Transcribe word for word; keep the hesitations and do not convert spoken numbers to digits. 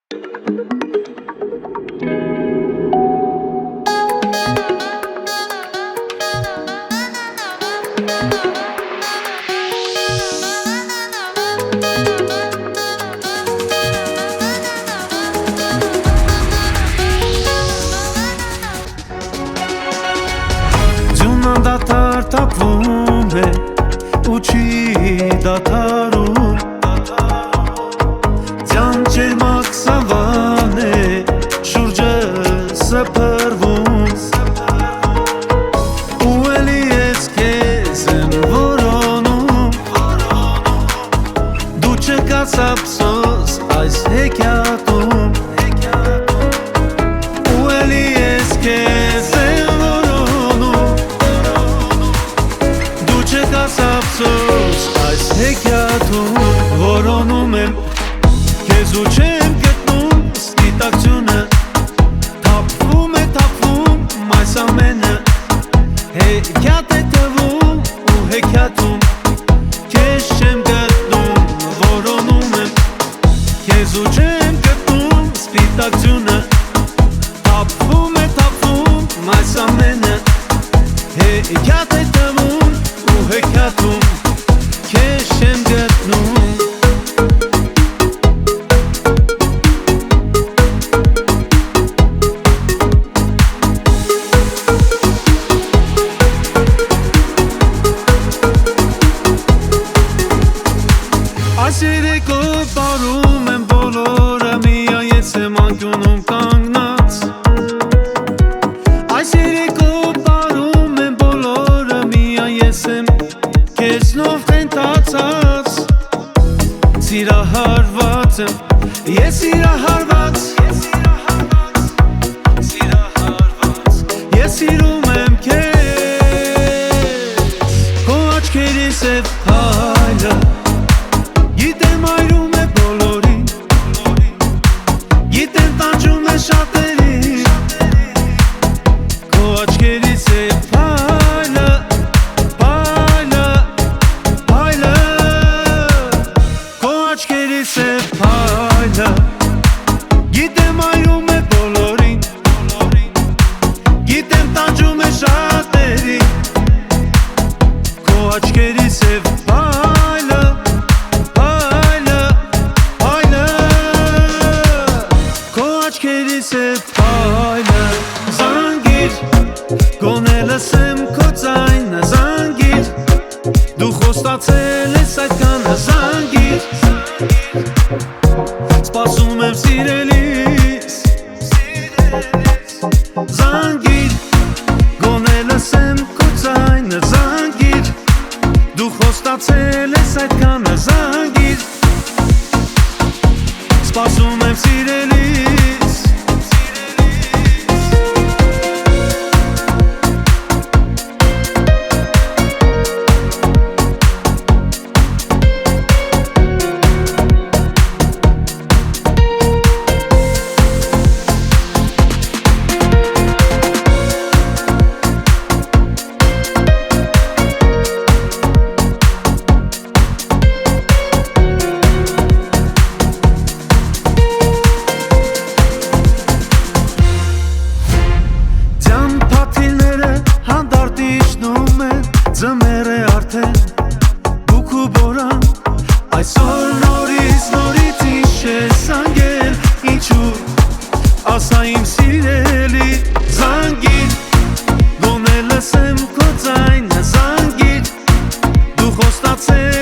Ձյունան դատար տապվում է ու չի դատարում Ձյան ջերմակ սավան է շուրջը սփռվում Ու էլի ես քեզ եմ որոնում Դու չկաց ափսոս այս հեքիաթում Ու էլի ես քեզ եմ ափսոս այս հեքիաթում որոնում եմ Քեզ ու չեմ գտնում սպիտակցությունը Թափվում է թափվում այս ամենը Հեքիաթ է թվում ու հեքիաթում Քեզ չեմ գտնում որոնում եմ Քեզ ու չեմ գտնում սպիտակցությունը Թափվում է թափվում այս ամենը Հեքիաթ է թվում հեքիաթում քեզ չեմ գտնում Այս երեկո բարում եմ բոլորը միայն ես եմ անկյունում կանգնած Այս երեկո բարում եմ բոլորը միայն ես եմ Քեզնով խենթացած Սիրահարված եմ Ես սիրահարված Ես սիրում եմ քեզ Քո աչքերի սև հայլը Գիտեմ այրում է բոլորին Գիտեմ տանջում է շատերին Քո աչքերի սև հայլը Գիտեմ այրում է բոլորին Գիտեմ տանջում է շատերին Քո աչքերի սև փայլը Փայլը Փայլը Քո աչքերի սև փայլը Զանգիր Գոնե լսեմ քո ձայնը Զանգիր Դու խոստացել ես այդքանը Զանգիր Սպասում եմ սիրելիս Զանգիր Գոնե լսեմ քո ձայնը Զանգիր Դու խոստացել ես այդքանը Զանգիր Սպասում եմ սիրելիս Ձմեր է արդեն բուք ու բորան Այսօր նորից նորից ինչ ես զանգել Ինչու ասա իմ սիրելի Զանգիր Գոնե լսեմ քո ձայնը Զանգիր Դու խոստացել